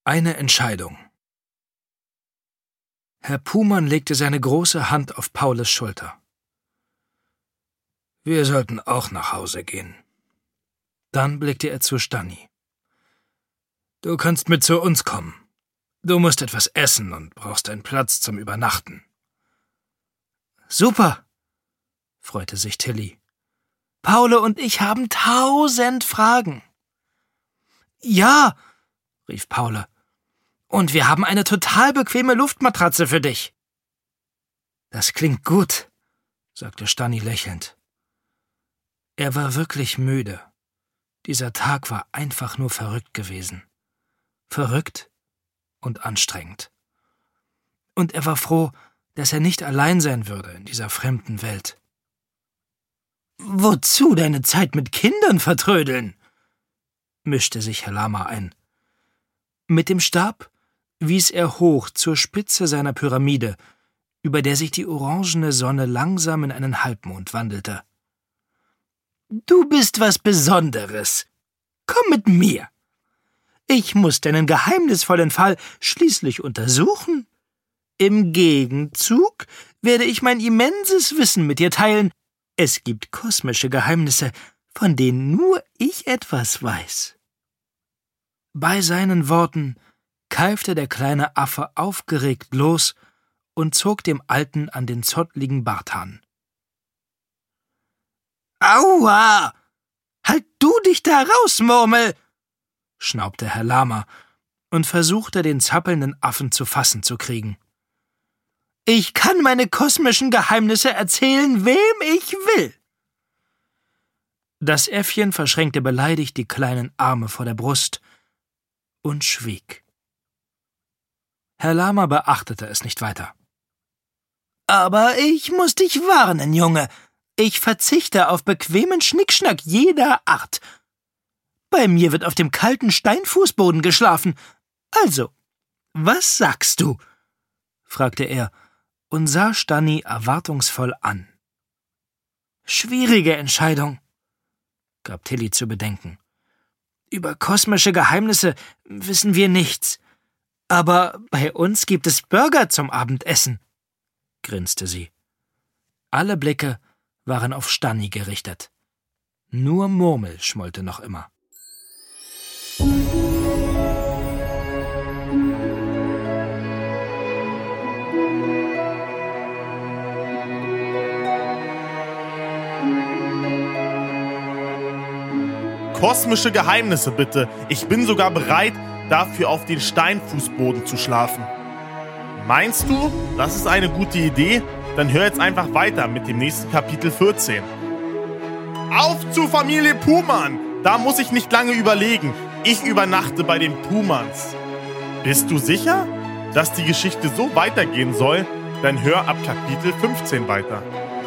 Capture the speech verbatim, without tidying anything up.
Eine Entscheidung. Herr Puhmann legte seine große Hand auf Paules Schulter. Wir sollten auch nach Hause gehen. Dann blickte er zu Stanni. Du kannst mit zu uns kommen. Du musst etwas essen und brauchst einen Platz zum Übernachten. Super, freute sich Tilly. Paule und ich haben tausend Fragen. Ja, rief Paule. Und wir haben eine total bequeme Luftmatratze für dich. Das klingt gut, sagte Stanni lächelnd. Er war wirklich müde. Dieser Tag war einfach nur verrückt gewesen. Verrückt und anstrengend. Und er war froh, dass er nicht allein sein würde in dieser fremden Welt. »Wozu deine Zeit mit Kindern vertrödeln?« mischte sich Herr Lama ein. Mit dem Stab wies er hoch zur Spitze seiner Pyramide, über der sich die orangene Sonne langsam in einen Halbmond wandelte. »Du bist was Besonderes. Komm mit mir. Ich muss deinen geheimnisvollen Fall schließlich untersuchen. Im Gegenzug werde ich mein immenses Wissen mit dir teilen. Es gibt kosmische Geheimnisse, von denen nur ich etwas weiß.« Bei seinen Worten keifte der kleine Affe aufgeregt los und zog dem Alten an den zottligen Barthahn. »Aua! Halt du dich da raus, Murmel!« schnaubte Herr Lama und versuchte, den zappelnden Affen zu fassen zu kriegen. »Ich kann meine kosmischen Geheimnisse erzählen, wem ich will!« Das Äffchen verschränkte beleidigt die kleinen Arme vor der Brust und schwieg. Herr Lama beachtete es nicht weiter. »Aber ich muss dich warnen, Junge. Ich verzichte auf bequemen Schnickschnack jeder Art. Bei mir wird auf dem kalten Steinfußboden geschlafen. Also, was sagst du?« fragte er und sah Stanni erwartungsvoll an. »Schwierige Entscheidung«, gab Tilly zu bedenken. »Über kosmische Geheimnisse wissen wir nichts. Aber bei uns gibt es Burger zum Abendessen«, grinste sie. Alle Blicke waren auf Stanni gerichtet. Nur Murmel schmollte noch immer. Kosmische Geheimnisse, bitte. Ich bin sogar bereit, dafür auf den Steinfußboden zu schlafen. Meinst du, das ist eine gute Idee? Dann hör jetzt einfach weiter mit dem nächsten Kapitel vierzehn. Auf zu Familie Puhmann! Da muss ich nicht lange überlegen. Ich übernachte bei den Puhmanns. Bist du sicher, dass die Geschichte so weitergehen soll? Dann hör ab Kapitel fünfzehn weiter.